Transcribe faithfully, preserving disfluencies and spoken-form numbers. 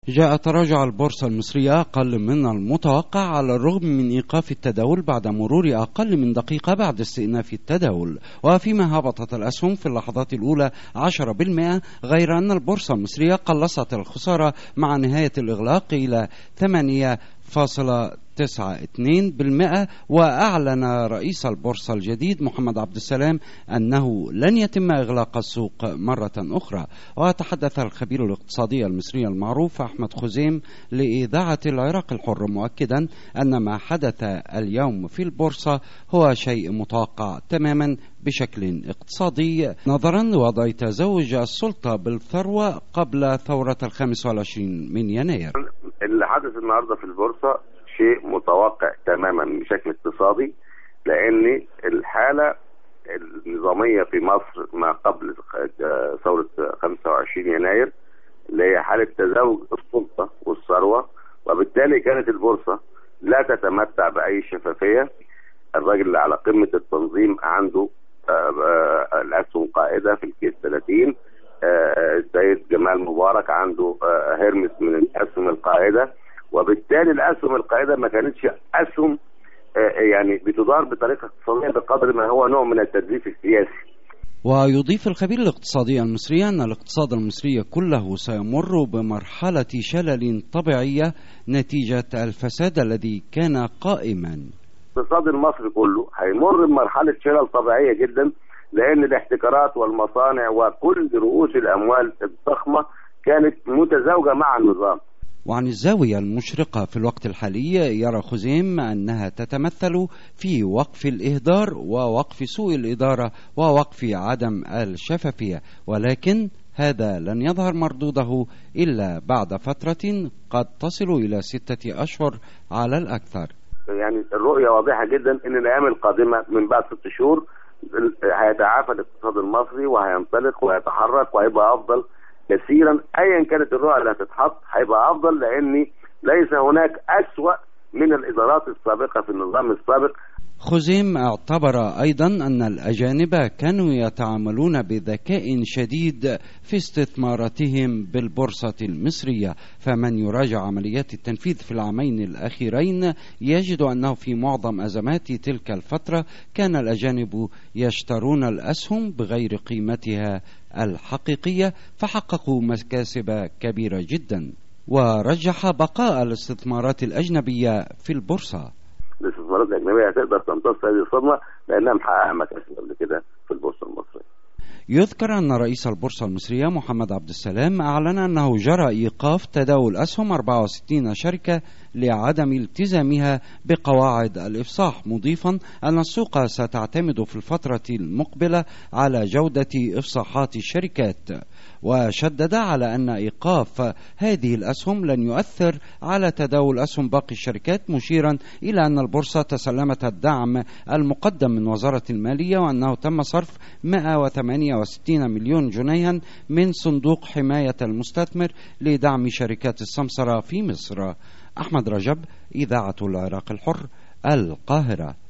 جاء تراجع البورصة المصرية أقل من المتوقع على الرغم من إيقاف التداول بعد مرور أقل من دقيقة بعد استئناف التداول، وفيما هبطت الأسهم في اللحظات الأولى عشرة بالمئة، غير أن البورصة المصرية قلصت الخسارة مع نهاية الإغلاق إلى ثمانية فاصلة تسعة اثنين بالمئة. وأعلن رئيس البورصة الجديد محمد عبد السلام أنه لن يتم إغلاق السوق مرة أخرى. وتحدث الخبير الاقتصادي المصري المعروف أحمد خزيم لإذاعة العراق الحر مؤكدا أن ما حدث اليوم في البورصة هو شيء متوقع تماما بشكل اقتصادي نظرا لوضع تزوج السلطة بالثروة قبل ثورة الخامس والعشرين من يناير. اللي حدث النهارده في البورصة شيء متوقع تماما بشكل اقتصادي، لأن الحالة النظامية في مصر ما قبل ثورة خمسة وعشرين يناير اللي هي حالة تزاوج السلطة والثروة، وبالتالي كانت البورصة لا تتمتع بأي شفافية. الراجل اللي على قمة التنظيم عنده الأسهم قائدة في الكيس ثلاثين، السيد جمال مبارك عنده هيرمس من الأسهم القائدة، وبالتالي الأسهم القائدة ما كانتش أسهم يعني بتدار بطريقة اقتصادية بقدر ما هو نوع من التدليس السياسي. ويضيف الخبير الاقتصادي المصري أن الاقتصاد المصري كله سيمر بمرحلة شلل طبيعية نتيجة الفساد الذي كان قائما. الاقتصاد المصري كله هيمر بمرحلة شلل طبيعية جدا، لأن الاحتكارات والمصانع وكل رؤوس الأموال الضخمة كانت متزاوجة مع النظام. وعن الزاوية المشرقة في الوقت الحالي يرى خزيم أنها تتمثل في وقف الإهدار ووقف سوء الإدارة ووقف عدم الشفافية، ولكن هذا لن يظهر مردوده إلا بعد فترة قد تصل إلى ستة أشهر على الأكثر. يعني الرؤية واضحة جدا أن الأيام القادمة من بعد ست شهور هيتعافى الاقتصاد المصري وهينطلق ويتحرك وهيبقى أفضل كثيرا. ايا كانت الرؤى اللي هتتحط هيبقى افضل، لان ليس هناك اسوأ من الادارات السابقه في النظام السابق. خزيم اعتبر ايضا ان الاجانب كانوا يتعاملون بذكاء شديد في استثماراتهم بالبورصه المصريه، فمن يراجع عمليات التنفيذ في العامين الاخيرين يجد انه في معظم ازمات تلك الفتره كان الاجانب يشترون الاسهم بغير قيمتها الحقيقية فحققوا مكاسب كبيرة جدا. ورجح بقاء الاستثمارات الأجنبية في البورصة. الاستثمارات الأجنبية هتقدر تمتص هذه الصدمة لأنها محققة مكاسب قبل كده في البورصة المصرية. يذكر أن رئيس البورصة المصرية محمد عبد السلام أعلن أنه جرى إيقاف تداول أسهم أربعة وستين شركة لعدم التزامها بقواعد الإفصاح، مضيفا أن السوق ستعتمد في الفترة المقبلة على جودة إفصاحات الشركات، وشدد على أن إيقاف هذه الأسهم لن يؤثر على تداول أسهم باقي الشركات، مشيرا إلى أن البورصة تسلمت الدعم المقدم من وزارة المالية وأنه تم صرف مئة وثمانية وستين مليون جنيها من صندوق حماية المستثمر لدعم شركات السمسرة في مصر. أحمد رجب، إذاعة العراق الحر، القاهرة.